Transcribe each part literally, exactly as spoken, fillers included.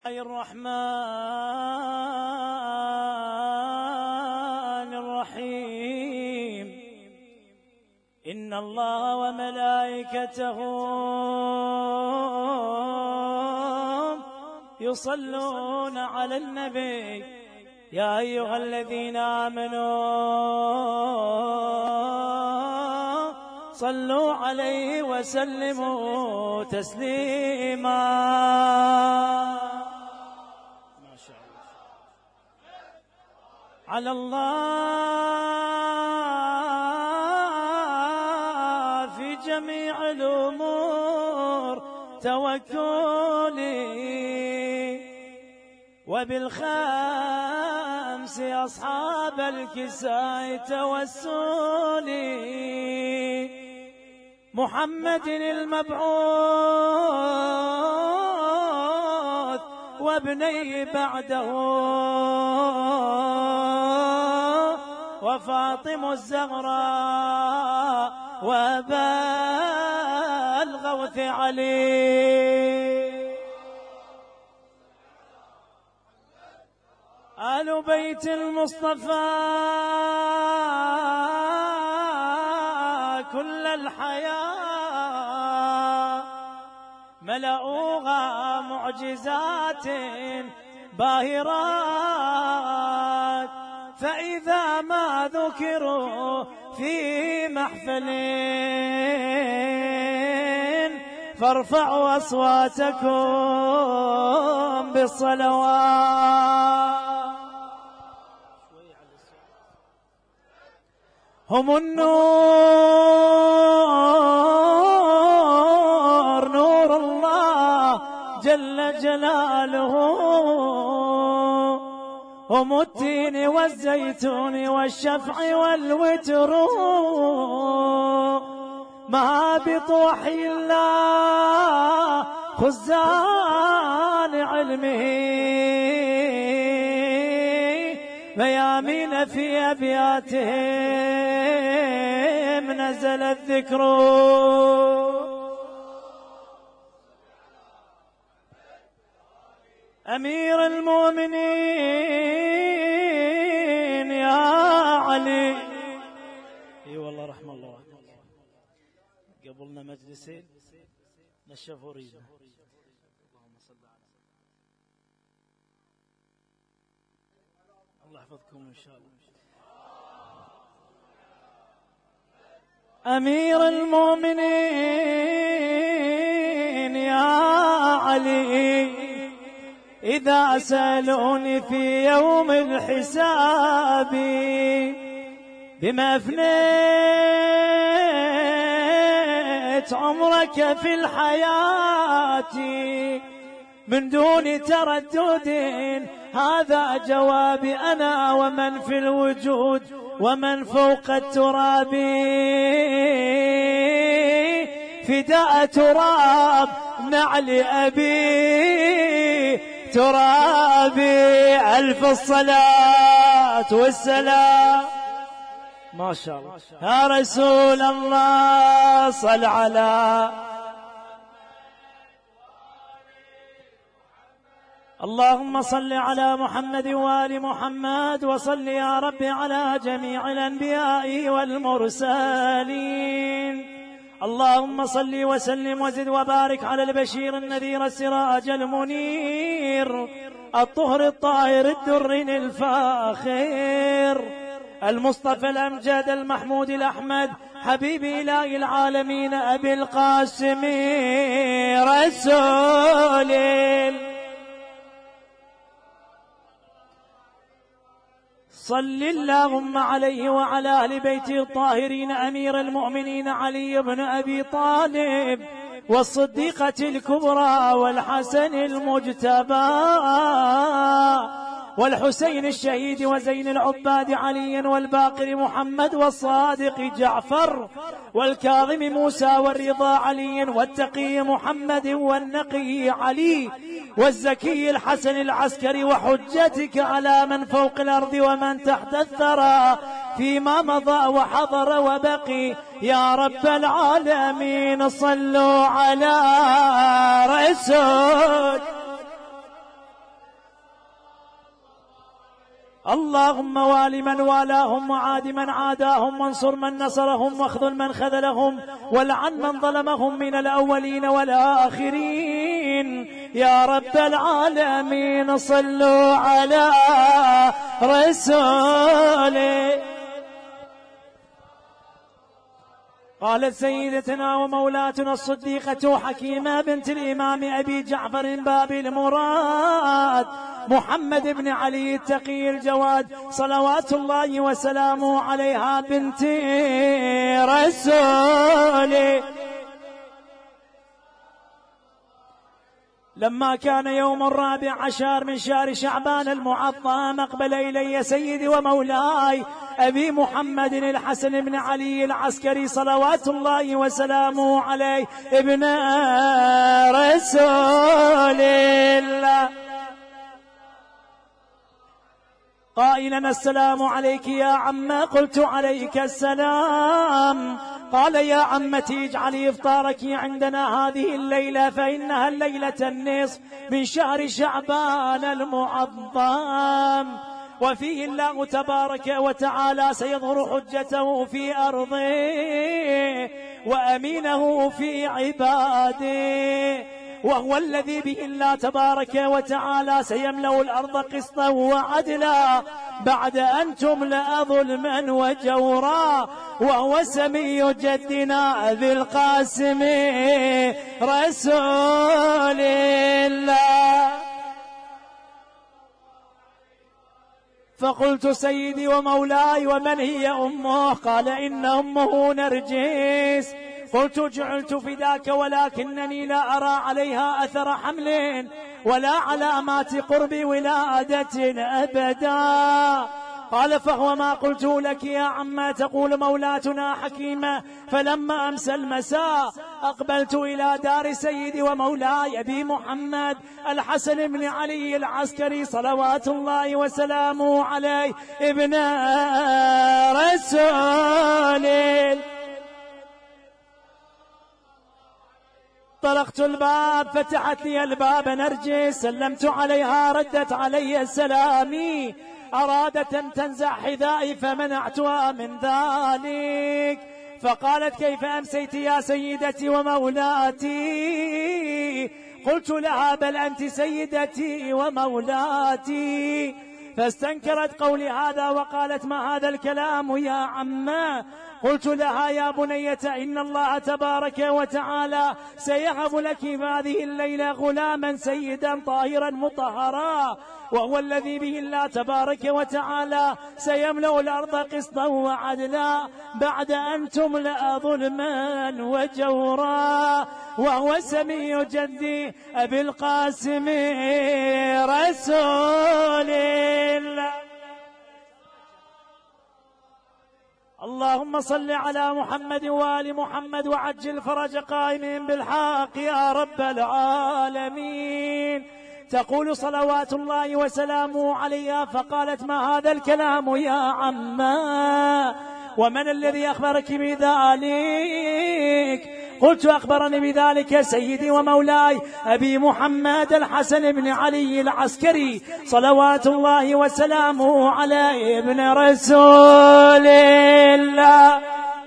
الرحمن الرحيم. إن الله وملائكته يصلون على النبي يا أيها الذين آمنوا صلوا عليه وسلموا تسليما. ما شاء الله. على الله في جميع الأمور توكلي، وبالخمس أصحاب الكساء توسلي. محمد المبعوث وابني بعده وفاطمة الزهراء وأبا الغوث علي. آل بيت المصطفى كل الحياة ملأوها معجزات باهرات، فإذا ما ذكروا في محفل فارفعوا أصواتكم بالصلوات. هم النور نور الله جل جلاله، هم التين والزيتون والشفع والوتر، مهابط وحي الله خزان علمه، ميامين في أبياتهم نزل الذكر. أمير المؤمنين يا علي. اي والله رحم الله. قبلنا مجلسين نشفوا رينا. اللهم صل على الله يحفظكم إن شاء الله. أمير المؤمنين يا علي، إذا سألوني في يوم الحساب بما أفنيت عمرك في الحياة من دون تردد، هذا جوابي أنا ومن في الوجود ومن فوق التراب، فداء تراب نعل أبي ترابي. ألف الصلاة والسلام. ما شاء الله يا رسول الله صل على اللهم صل على محمد وآل محمد، وصل يا رب على جميع الأنبياء والمرسلين. اللهم صل وسلم وزد وبارك على البشير النذير السراج المنير الطهر الطاهر الدر الفاخر المصطفى الأمجد المحمود الأحمد حبيب إله العالمين أبي القاسم رسول صل اللهم عليه وعلى آل بيته الطاهرين. أمير المؤمنين علي بن أبي طالب والصديقة الكبرى والحسن المجتبى والحسين الشهيد وزين العباد علي والباقر محمد والصادق جعفر والكاظم موسى والرضا علي والتقي محمد والنقي علي والزكي الحسن العسكري، وحجتك على من فوق الأرض ومن تحت الثرى فيما مضى وحضر وبقي يا رب العالمين. صلوا على رسول اللهم وال من والاهم وعاد من عاداهم وانصر من نصرهم واخذل من خذلهم والعن من ظلمهم من الأولين والآخرين يا رب العالمين. صلوا على رسوله. قالت سيدتنا ومولاتنا الصديقة حكيمة بنت الإمام أبي جعفر باب المراد محمد بن علي التقي الجواد صلوات الله وسلامه عليها بنت رسوله. لما كان يوم الرابع عشر من شهر شعبان المعظم أقبل إلي سيدي ومولاي أبي محمد الحسن بن علي العسكري صلوات الله وسلامه عليه ابن رسول الله قائلا السلام عليك يا عمه. قلت عليك السلام. قال يا عمتي اجعلي إفطارك عندنا هذه الليلة فإنها الليلة النصف من شهر شعبان المعظم وفيه الله تبارك وتعالى سيظهر حجته في أرضه وأمينه في عباده وهو الذي به الله تبارك وتعالى سيملأ الأرض قسطا وعدلا بعد أن تملأ ظلما وجورا وهو سمي جدنا ذي القاسم رسول الله. فقلت سيدي ومولاي ومن هي أمه؟ قال إن أمه نرجس. قلت جعلت فداك ولكنني لا أرى عليها أثر حمل ولا علامات قرب ولادة أبدا. قال فهو ما قلت لك يا عما تقول مولاتنا حكيمة. فلما أمسى المساء أقبلت إلى دار سيدي ومولاي أبي محمد الحسن بن علي العسكري صلوات الله وسلامه عليه ابن رسول. طرقت الباب فتحت لي الباب نرجس. سلمت عليها ردت علي سلامي. أرادت أن تنزع حذائي فمنعتها من ذلك. فقالت كيف أمسيت يا سيدتي ومولاتي؟ قلت لها بل أنت سيدتي ومولاتي. فاستنكرت قولي هذا وقالت ما هذا الكلام يا عمه؟ قلت لها يا بنية إن الله تبارك وتعالى سيهب لك في هذه الليلة غلاما سيدا طاهرا مطهرا وهو الذي به الله تبارك وتعالى سيملأ الأرض قسطا وعدلا بعد أن تملأ ظلما وجورا وهو سمي جدي أبي القاسم رسول الله. اللهم صل على محمد وآل محمد وعجل فرج قائمين بالحق يا رب العالمين. تقول صلوات الله وسلامه عليها فقالت ما هذا الكلام يا عما؟ ومن الذي أخبرك بذلك؟ قلت أخبرني بذلك سيدي ومولاي أبي محمد الحسن بن علي العسكري صلوات الله وسلامه عليه ابن رسول الله.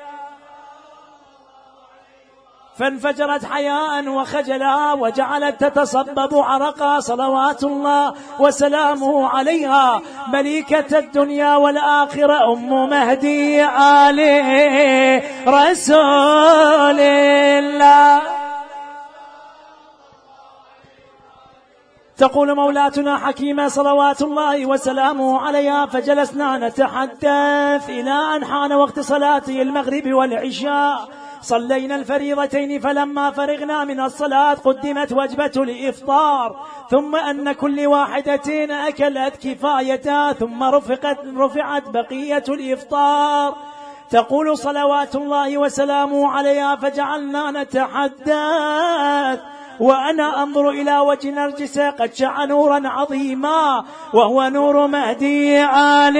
فانفجرت حياء وخجلا وجعلت تتصبب عرقا صلوات الله وسلامه عليها مليكة الدنيا والآخرة أم مهدي آل رسول الله. تقول مولاتنا حكيمة صلوات الله وسلامه عليها فجلسنا نتحدث إلى أن حان وقت صلاة المغرب والعشاء. صلينا الفريضتين فلما فرغنا من الصلاة قدمت وجبة الإفطار ثم أن كل واحدة أكلت كفايتها ثم رفقت رفعت بقية الإفطار. تقول صلوات الله وسلامه عليها فجعلنا نتحدث وأنا أنظر إلى وجه نرجس قد شع نورا عظيما وهو نور مهدي آل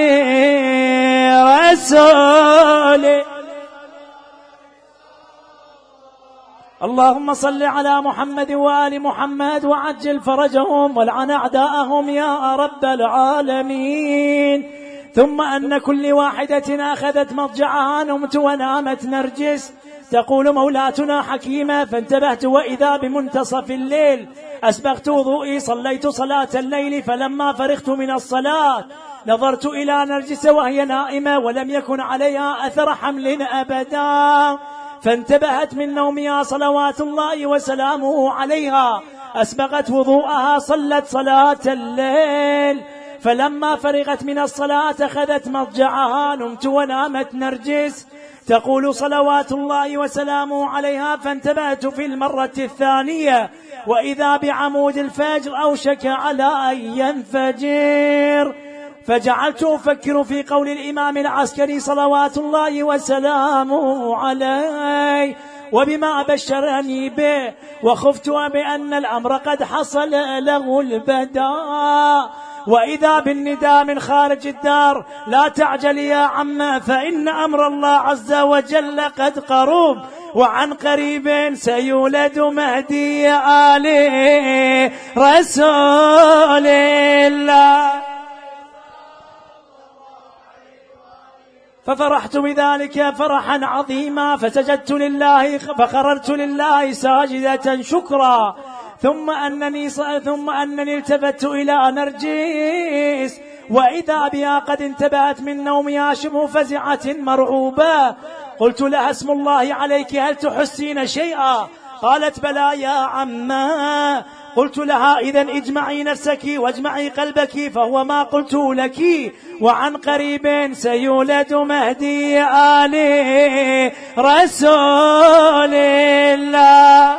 رسول. اللهم صل على محمد وآل محمد وعجل فرجهم والعن أعداءهم يا رب العالمين. ثم أن كل واحدة أخذت مضجعها نمت ونامت نرجس. تقول مولاتنا حكيمة فانتبهت وإذا بمنتصف الليل أسبغت وضوئي صليت صلاة الليل فلما فرغت من الصلاة نظرت إلى نرجس وهي نائمة ولم يكن عليها أثر حمل أبدا فانتبهت من نومها صلوات الله وسلامه عليها أسبغت وضوءها صلت صلاة الليل فلما فرغت من الصلاة أخذت مضجعها نمت ونامت نرجس. تقول صلوات الله وسلامه عليها فانتبهت في المرة الثانية وإذا بعمود الفجر أوشك على أن ينفجر فجعلت أفكر في قول الإمام العسكري صلوات الله وسلامه عليه وبما بشرني به وخفت بأن الأمر قد حصل له البداء وإذا بالنداء من خارج الدار لا تعجل يا عم فإن أمر الله عز وجل قد قرب وعن قريب سيولد مهدي آل رسول الله. ففرحت بذلك فرحا عظيما فسجدت لله فخررت لله ساجدة شكرا ثم أنني ثم أنني التفت إلى نرجس وإذا بها قد انتبهت من نومها شبه فزعة مرعوبة. قلت لها اسم الله عليك هل تحسين شيئا؟ قالت بلى يا عما. قلت لها إذن اجمعي نفسك واجمعي قلبك فهو ما قلت لك وعن قريب سيولد مهدي آل رسول الله.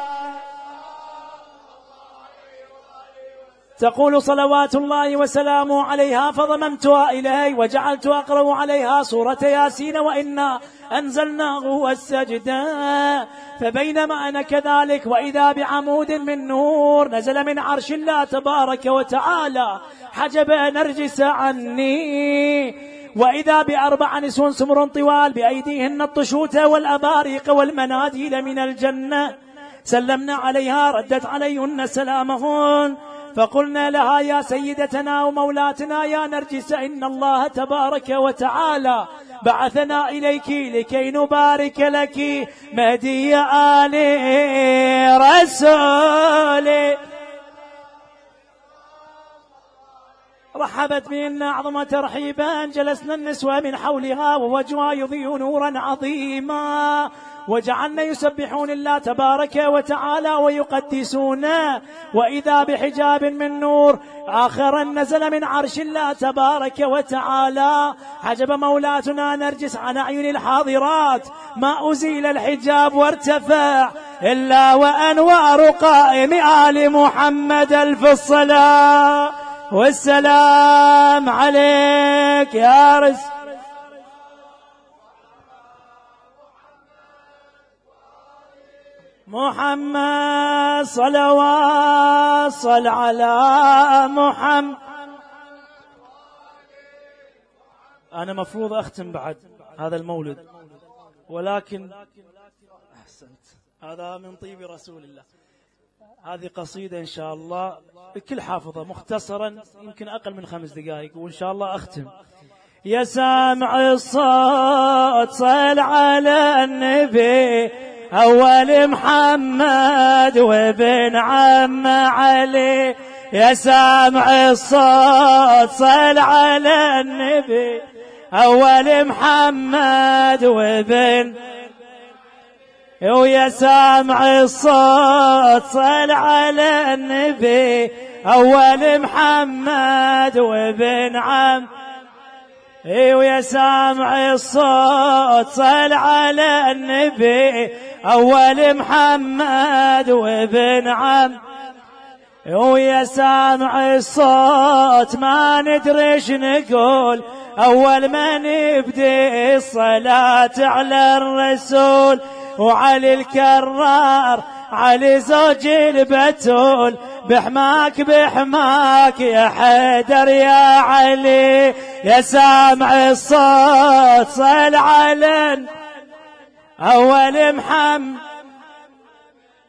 تقول صلوات الله وسلامه عليها فضممتها إليه وجعلت أقرأ عليها سورة ياسين وإنا أنزلناه والسجدة فبينما أنا كذلك وإذا بعمود من نور نزل من عرش الله تبارك وتعالى حجب نرجس عني وإذا بأربع نسوة سمر طوال بأيديهن الطشوت والأباريق والمناديل من الجنة سلمنا عليها ردت عليهن سلامهن فقلنا لها يا سيدتنا ومولاتنا يا نرجس إن الله تبارك وتعالى بعثنا إليك لكي نبارك لك مهدي آل رسول. رحبت بنا أعظم ترحيبا جلسنا النسوة من حولها ووجهها يضيء نورا عظيما وجعلنا يسبحون الله تبارك وتعالى ويقدسونه وإذا بحجاب من نور آخر نزل من عرش الله تبارك وتعالى حجب مولاتنا نرجس عن أعين الحاضرات ما أزيل الحجاب وارتفع إلا وأنوار قائم آل محمد ألف الصلاة والسلام عليك يا رسول. محمد صلوات صل على محمد. أنا مفروض أختم بعد هذا المولد ولكن أحسنت هذا من طيب رسول الله. هذه قصيدة إن شاء الله بكل حافظة مختصرا يمكن أقل من خمس دقائق وإن شاء الله أختم. يا سامع الصوت صل على النبي أول محمد وابن عم علي. يا سامع الصوت صل على النبي أول محمد وابن ويا سامع الصوت صل على النبي أول محمد وابن عم. ويا سامع الصوت صل على النبي أول محمد وابن عم. ويا سامع الصوت ما ندريش نقول أول ما نبدي الصلاة على الرسول وعلي الكرار علي زوج البتول بحماك بحماك يا حيدر يا علي. يا سامع الصوت صل على أول محمد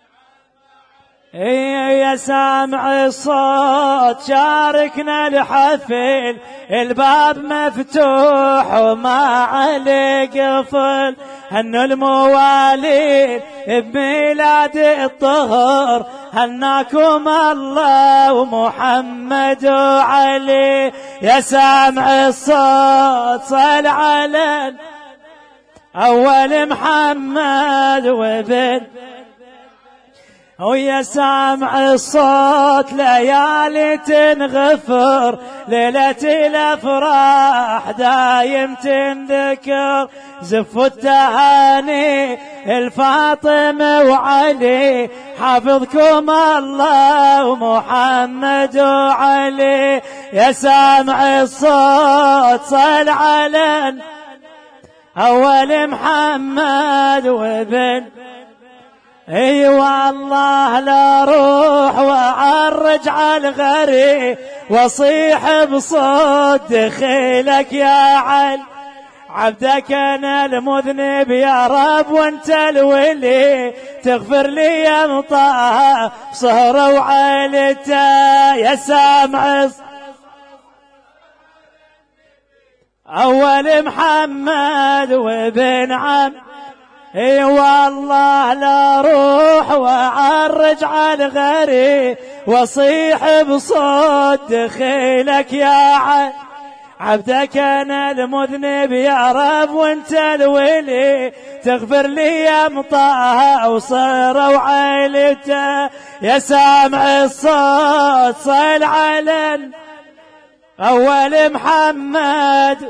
يا سامع الصوت شاركنا الحفل، الباب مفتوح وما عليه قفل، هنوا المواليد بميلاد الطهر، هناكم الله ومحمد وعلي. يا سامع الصوت صل على أول محمد وابن، ويا سامع الصوت ليالي تنغفر، ليلة الأفراح دايم تنذكر، زفوا التهاني الفاطمة وعلي، حافظكم الله ومحمد وعلي. يا سامع الصوت صل على أول محمد وابن، اي والله لا روح وعرج على الغريب، واصيح بصوت دخيلك يا عل، عبدك انا المذنب يا رب وانت الولي، تغفر لي يا مطاها صهره وعيلته. يا سامع اول محمد وابن عم، اي والله لا روح وعرج على الغريب، واصيح بصوت دخيلك يا عل، عبدك انا المذنب يا رب وانت الولي، تغفر لي يا مطاها وصيره وعيلته. يا سامع الصوت صل على اول محمد،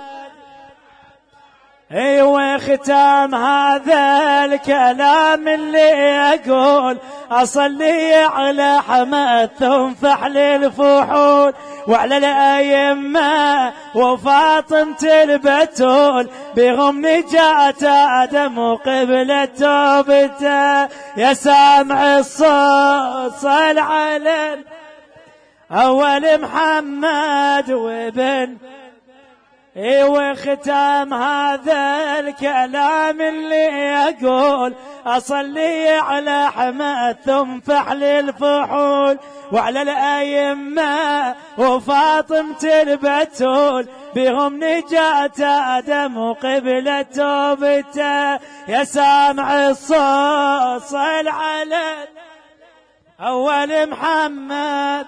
ايوه ختام هذا الكلام اللي اقول، اصلي على حمد ثم فحل الفحول، وعلى الأئمة وفاطمة البتول، بهم نجاة آدم وقبلة توبته. يا سامع الصوت صل على أول محمد وابن، ايوه ختام هذا الكلام اللي اقول، اصلي على حمد ثم فحل الفحول، وعلى الأئمة وفاطمة البتول، بهم نجاة آدم وقبلة توبته. يا سامع الصوت صل على أول محمد.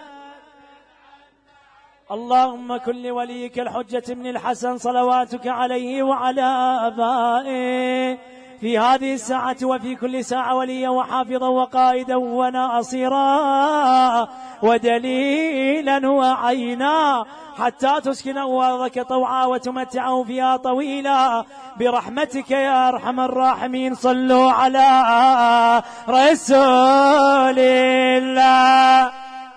اللهم كن لوليك الحجة بن الحسن صلواتك عليه وعلى آبائه في هذه الساعة وفي كل ساعة وليا وحافظا وقائدا وناصرا ودليلا وعينا، حتى تسكنه أرضك طوعا وتمتعه فيها طويلا برحمتك يا أرحم الراحمين. صلوا على رسول الله.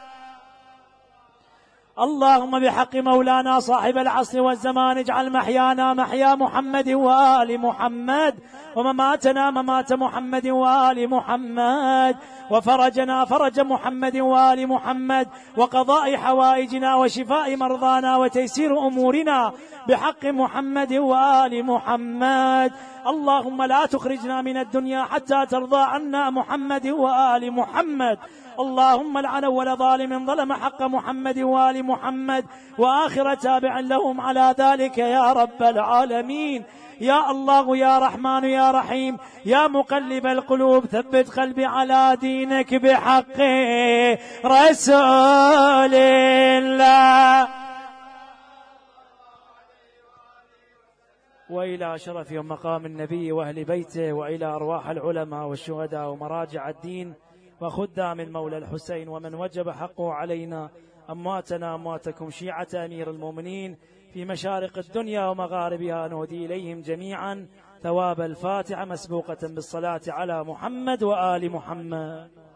اللهم بحق مولانا صاحب العصر والزمان اجعل محيانا محيا محمد وآل محمد، ومماتنا ممات محمد وآل محمد، وفرجنا فرج محمد وآل محمد، وقضاء حوائجنا وشفاء مرضانا وتيسير أمورنا بحق محمد وآل محمد. اللهم لا تخرجنا من الدنيا حتى ترضى عنا محمد وآل محمد. اللهم لعن أول ظالم ظلم حق محمد وآل محمد، وآخر تابع لهم على ذلك يا رب العالمين. يا الله يا رحمن يا رحيم يا مقلب القلوب، ثبت قلبي على دينك بحق رسول الله. وإلى شرف مقام النبي وأهل بيته، وإلى أرواح العلماء والشهداء ومراجع الدين وخدام المولى الحسين، ومن وجب حقه علينا، أمواتنا أمواتكم، شيعة أمير المؤمنين في مشارق الدنيا ومغاربها، نهدي إليهم جميعا ثواب الفاتحة مسبوقة بالصلاة على محمد وآل محمد.